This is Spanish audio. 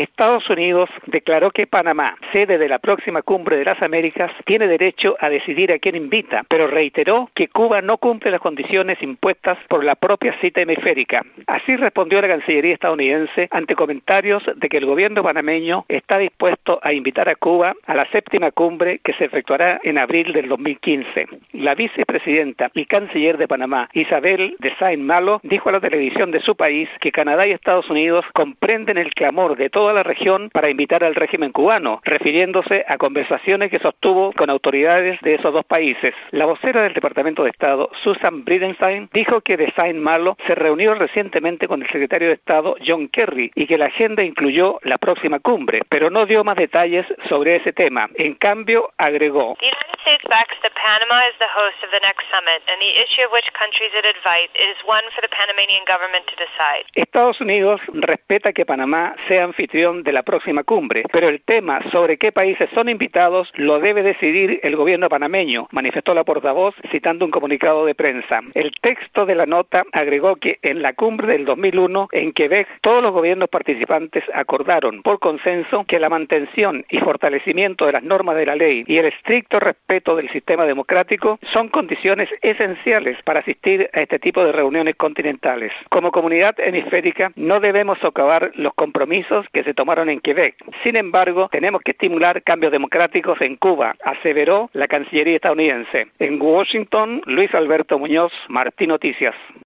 Estados Unidos declaró que Panamá, sede de la próxima Cumbre de las Américas, tiene derecho a decidir a quién invita, pero reiteró que Cuba no cumple las condiciones impuestas por la propia cita hemisférica. Así respondió la Cancillería estadounidense ante comentarios de que el gobierno panameño está dispuesto a invitar a Cuba a la séptima cumbre que se efectuará en abril del 2015. La vicepresidenta y canciller de Panamá, Isabel de Saint-Malo, dijo a la televisión de su país que Canadá y Estados Unidos comprenden el clamor de toda la región para invitar al régimen cubano, refiriéndose a conversaciones que sostuvo con autoridades de esos dos países. La vocera del Departamento de Estado, Susan Bridenstine, dijo que de Saint-Malo se reunió recientemente con el secretario de Estado, John Kerry, y que la agenda incluyó la próxima cumbre, pero no dio más detalles sobre ese tema. En cambio, agregó: The United States backs that Panama is the host of the next summit, and the issue of which countries it invite is one for the Panamanian government to decide. Estados Unidos respeta que Panamá sea anfitrión de la próxima cumbre, pero el tema sobre qué países son invitados lo debe decidir el gobierno panameño, manifestó la portavoz citando un comunicado de prensa. El texto de la nota agregó que en la cumbre del 2001 en Quebec todos los gobiernos participantes acordaron por consenso que la mantención y fortalecimiento de las normas de la ley y el estricto respeto del sistema democrático son condiciones esenciales para asistir a este tipo de reuniones continentales. Como comunidad hemisférica no debemos socavar los compromisos que se tomaron en Quebec. Sin embargo, tenemos que estimular cambios democráticos en Cuba, aseveró la Cancillería estadounidense. En Washington, Luis Alberto Muñoz, Martí Noticias.